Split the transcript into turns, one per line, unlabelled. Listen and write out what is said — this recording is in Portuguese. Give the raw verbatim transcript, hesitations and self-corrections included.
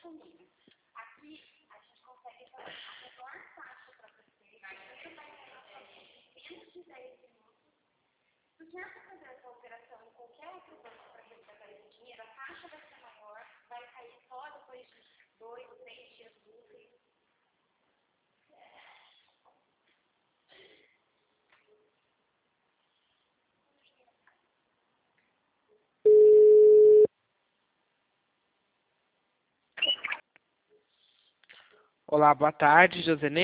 família. Aqui, a gente consegue fazer a menor taxa para você. Primeiro vai ser menos de dez minutos. Se o senhor for fazer essa operação em qualquer outro banco para resgatar esse dinheiro, a taxa vai ser maior, vai cair só depois de dois, três dias úteis.
Olá, boa tarde, Josenê.